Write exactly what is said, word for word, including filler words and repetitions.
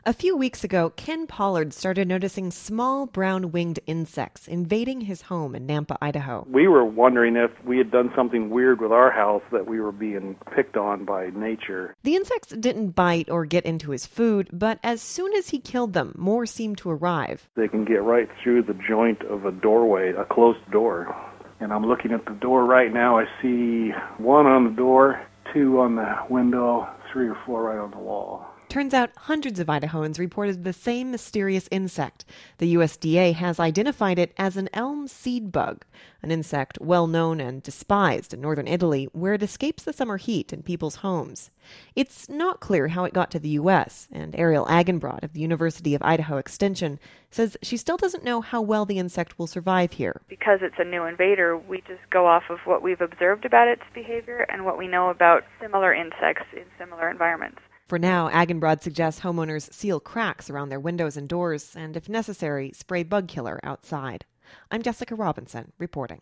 A few weeks ago, Ken Pollard started noticing small brown-winged insects invading his home in Nampa, Idaho. We were wondering if we had done something weird with our house, that we were being picked on by nature. The insects didn't bite or get into his food, but as soon as he killed them, more seemed to arrive. They can get right through the joint of a doorway, a closed door. And I'm looking at the door right now. I see one on the door, two on the window, three or four right on the wall. Turns out hundreds of Idahoans reported the same mysterious insect. The U S D A has identified it as an elm seed bug, an insect well known and despised in northern Italy, where it escapes the summer heat in people's homes. It's not clear how it got to the U S, and Ariel Agenbrod of the University of Idaho Extension says she still doesn't know how well the insect will survive here. Because it's a new invader, we just go off of what we've observed about its behavior and what we know about similar insects in similar environments. For now, Agenbrod suggests homeowners seal cracks around their windows and doors and, if necessary, spray bug killer outside. I'm Jessica Robinson, reporting.